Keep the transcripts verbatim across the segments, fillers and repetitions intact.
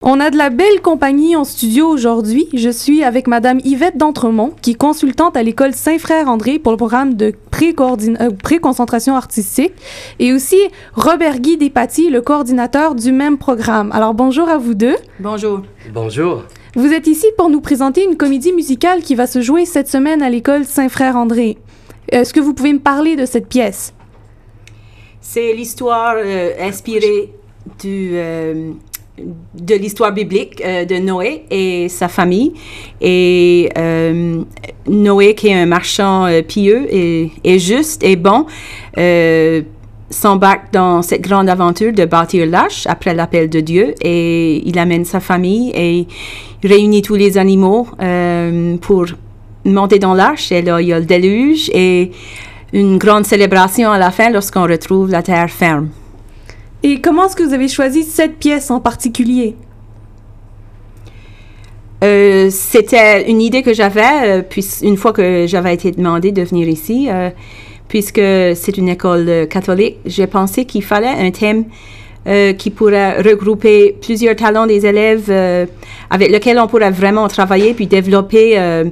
On a de la belle compagnie en studio aujourd'hui. Je suis avec Madame Yvette D'Entremont, qui est consultante à l'école Saint-Frère-André pour le programme de pré-coordina- euh, pré-concentration artistique, et aussi Robert Guy Despatie, le coordinateur du même programme. Alors bonjour à vous deux. Bonjour. Bonjour. Vous êtes ici pour nous présenter une comédie musicale qui va se jouer cette semaine à l'école Saint-Frère-André. Est-ce que vous pouvez me parler de cette pièce? C'est l'histoire euh, inspirée du, euh, de l'histoire biblique euh, de Noé et sa famille. Et euh, Noé, qui est un marchand euh, pieux et, et juste et bon, euh, s'embarque dans cette grande aventure de bâtir l'arche après l'appel de Dieu, et il amène sa famille et il réunit tous les animaux euh, pour monter dans l'arche. Et là, il y a le déluge et une grande célébration à la fin lorsqu'on retrouve la terre ferme. Et comment est-ce que vous avez choisi cette pièce en particulier? Euh, c'était une idée que j'avais, euh, puis une fois que j'avais été demandée de venir ici, euh, puisque c'est une école euh, catholique, j'ai pensé qu'il fallait un thème euh, qui pourrait regrouper plusieurs talents des élèves euh, avec lesquels on pourrait vraiment travailler puis développer euh,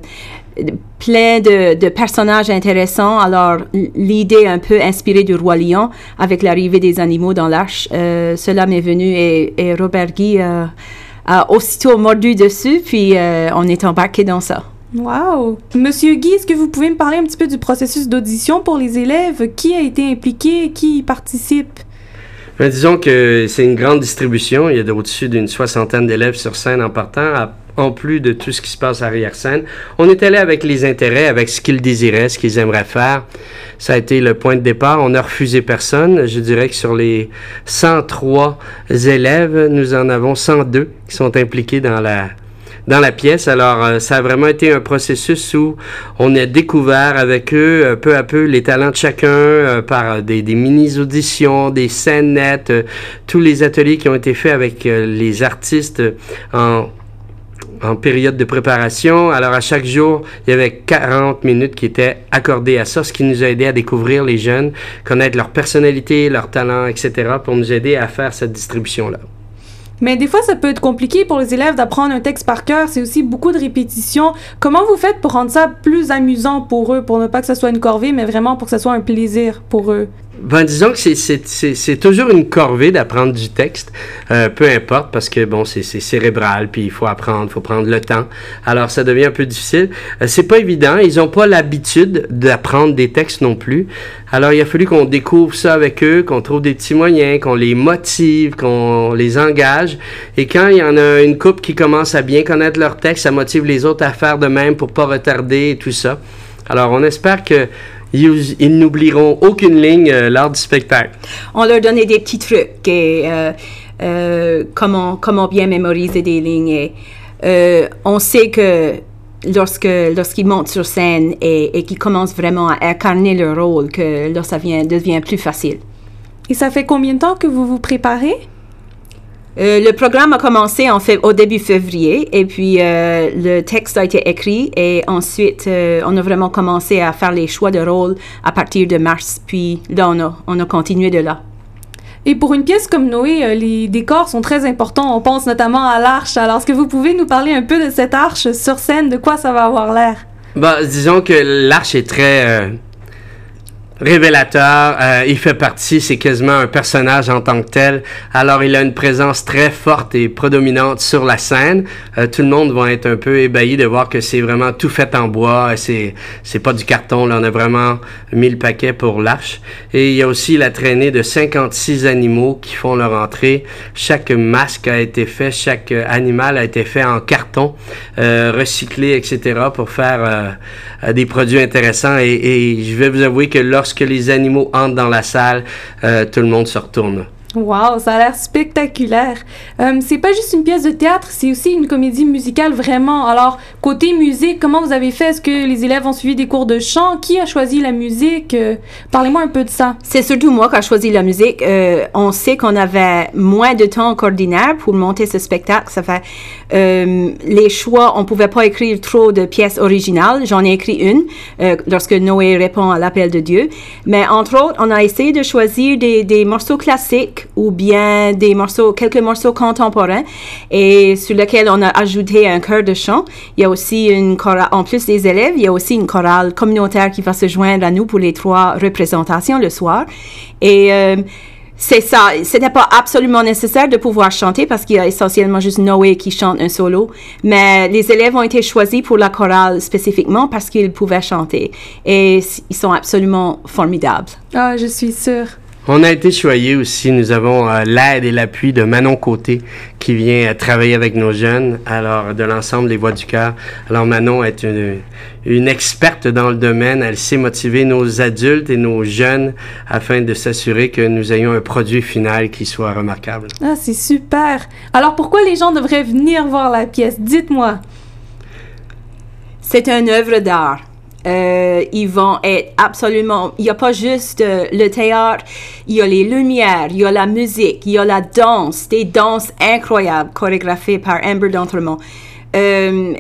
plein de, de personnages intéressants. Alors, l'idée un peu inspirée du Roi Lion avec l'arrivée des animaux dans l'arche, euh, cela m'est venu, et, et Robert Guy euh, a aussitôt mordu dessus, puis euh, on est embarqué dans ça. Wow! Monsieur Guy, est-ce que vous pouvez me parler un petit peu du processus d'audition pour les élèves? Qui a été impliqué? Qui y participe? Ben, disons que c'est une grande distribution. Il y a au-dessus d'une soixantaine d'élèves sur scène en partant, à, en plus de tout ce qui se passe arrière-scène. On est allé avec les intérêts, avec ce qu'ils désiraient, ce qu'ils aimeraient faire. Ça a été le point de départ. On n'a refusé personne. Je dirais que sur les cent trois élèves, nous en avons cent deux qui sont impliqués dans la dans la pièce. Alors, euh, ça a vraiment été un processus où on a découvert avec eux, euh, peu à peu, les talents de chacun euh, par des, des mini-auditions, des scènes nettes, euh, tous les ateliers qui ont été faits avec euh, les artistes euh, en en période de préparation. Alors, à chaque jour, il y avait quarante minutes qui étaient accordées à ça, ce qui nous a aidé à découvrir les jeunes, connaître leur personnalité, leurs talents, et cetera, pour nous aider à faire cette distribution-là. Mais des fois, ça peut être compliqué pour les élèves d'apprendre un texte par cœur. C'est aussi beaucoup de répétitions. Comment vous faites pour rendre ça plus amusant pour eux, pour ne pas que ce soit une corvée, mais vraiment pour que ce soit un plaisir pour eux? Ben, disons que c'est, c'est, c'est, c'est toujours une corvée d'apprendre du texte, euh, peu importe, parce que, bon, c'est, c'est cérébral, puis il faut apprendre, il faut prendre le temps. Alors, ça devient un peu difficile. Euh, c'est pas évident. Ils n'ont pas l'habitude d'apprendre des textes non plus. Alors, il a fallu qu'on découvre ça avec eux, qu'on trouve des petits moyens, qu'on les motive, qu'on les engage. Et quand il y en a une couple qui commence à bien connaître leur texte, ça motive les autres à faire de même pour pas retarder et tout ça. Alors, on espère que Ils, ils n'oublieront aucune ligne euh, lors du spectacle. On leur donnait des petits trucs, et euh, euh, comment, comment bien mémoriser des lignes. Et, euh, on sait que lorsque, lorsqu'ils montent sur scène et, et qu'ils commencent vraiment à incarner leur rôle, que là, ça vient, devient plus facile. Et ça fait combien de temps que vous vous préparez? Euh, le programme a commencé en fait, au début février, et puis euh, le texte a été écrit, et ensuite euh, on a vraiment commencé à faire les choix de rôle à partir de mars, puis là on a, on a continué de là. Et pour une pièce comme Noé, euh, les décors sont très importants. On pense notamment à l'arche. Alors, est-ce que vous pouvez nous parler un peu de cette arche sur scène? De quoi ça va avoir l'air? Ben, disons que l'arche est très euh, révélateur. Euh, il fait partie, c'est quasiment un personnage en tant que tel. Alors, il a une présence très forte et prédominante sur la scène. Euh, tout le monde va être un peu ébahi de voir que c'est vraiment tout fait en bois. C'est, c'est pas du carton, là. On a vraiment mis le paquet pour l'arche. Et il y a aussi la traînée de cinquante-six animaux qui font leur entrée. Chaque masque a été fait, chaque animal a été fait en carton, euh, recyclé, et cetera, pour faire euh, des produits intéressants. Et, et je vais vous avouer que lorsque que les animaux entrent dans la salle, euh, tout le monde se retourne. Wow, ça a l'air spectaculaire. Euh, c'est pas juste une pièce de théâtre, c'est aussi une comédie musicale vraiment. Alors, côté musique, comment vous avez fait? Est-ce que les élèves ont suivi des cours de chant? Qui a choisi la musique? Euh, parlez-moi un peu de ça. C'est surtout moi qui ai choisi la musique. Euh, on sait qu'on avait moins de temps qu'ordinaire pour monter ce spectacle. Ça fait euh, les choix, on pouvait pas écrire trop de pièces originales. J'en ai écrit une euh, lorsque Noé répond à l'appel de Dieu. Mais entre autres, on a essayé de choisir des, des morceaux classiques classiques ou bien des morceaux, quelques morceaux contemporains et sur lesquels on a ajouté un chœur de chant. Il y a aussi une chorale, en plus des élèves, il y a aussi une chorale communautaire qui va se joindre à nous pour les trois représentations le soir. Et euh, c'est ça, c'était pas absolument nécessaire de pouvoir chanter parce qu'il y a essentiellement juste Noé qui chante un solo, mais les élèves ont été choisis pour la chorale spécifiquement parce qu'ils pouvaient chanter et ils sont absolument formidables. Ah, je suis sûre. On a été choyés aussi. Nous avons euh, l'aide et l'appui de Manon Côté qui vient euh, travailler avec nos jeunes, alors de l'ensemble des Voix du Cœur. Alors Manon est une, une experte dans le domaine. Elle sait motiver nos adultes et nos jeunes afin de s'assurer que nous ayons un produit final qui soit remarquable. Ah, c'est super. Alors pourquoi les gens devraient venir voir la pièce? Dites-moi. C'est une œuvre d'art. Euh, ils vont être absolument... Il n'y a pas juste euh, le théâtre, il y a les lumières, il y a la musique, il y a la danse, des danses incroyables chorégraphiées par Amber D'Entremont. Euh,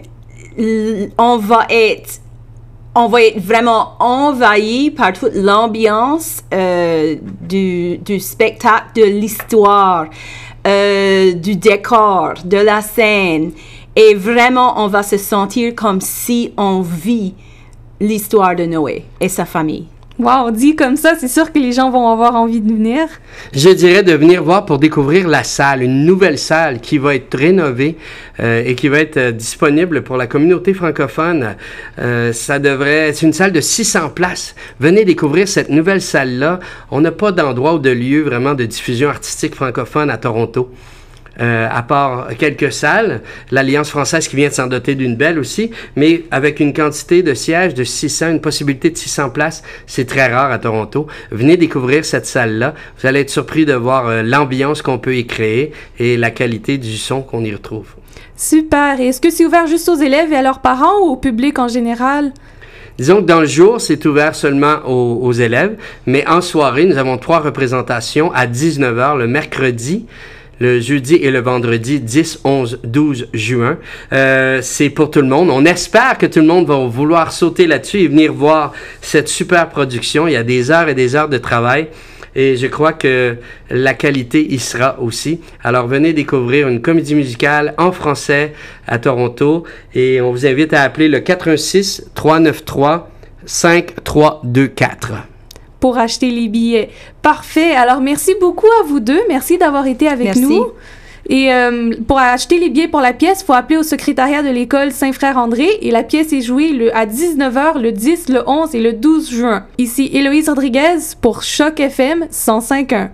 l- on va être... On va être vraiment envahi par toute l'ambiance euh, du, du spectacle, de l'histoire, euh, du décor, de la scène. Et vraiment, on va se sentir comme si on vit l'histoire de Noé et sa famille. Wow, dit comme ça, c'est sûr que les gens vont avoir envie de venir. Je dirais de venir voir pour découvrir la salle, une nouvelle salle qui va être rénovée euh, et qui va être euh, disponible pour la communauté francophone. Euh, ça devrait, c'est une salle de six cents places. Venez découvrir cette nouvelle salle-là. On n'a pas d'endroit ou de lieu vraiment de diffusion artistique francophone à Toronto. Euh, à part quelques salles, l'Alliance française qui vient de s'en doter d'une belle aussi, mais avec une quantité de sièges de six cents, une possibilité de six cents places, c'est très rare à Toronto. Venez découvrir cette salle-là. Vous allez être surpris de voir euh, l'ambiance qu'on peut y créer et la qualité du son qu'on y retrouve. Super. Et est-ce que c'est ouvert juste aux élèves et à leurs parents ou au public en général? Disons que dans le jour, c'est ouvert seulement aux, aux élèves, mais en soirée, nous avons trois représentations à dix-neuf heures le mercredi, le jeudi et le vendredi dix, onze, douze juin. Euh, c'est pour tout le monde. On espère que tout le monde va vouloir sauter là-dessus et venir voir cette super production. Il y a des heures et des heures de travail et je crois que la qualité y sera aussi. Alors venez découvrir une comédie musicale en français à Toronto et on vous invite à appeler le quatre un six, trois neuf trois, cinq trois deux quatre. Pour acheter les billets. Parfait. Alors, merci beaucoup à vous deux. Merci d'avoir été avec Merci. nous. Et euh, pour acheter les billets pour la pièce, il faut appeler au secrétariat de l'école Saint-Frère-André et la pièce est jouée le, à dix-neuf heures le dix, le onze et le douze juin. Ici Héloïse Rodriguez pour Choc F M cent cinq point un.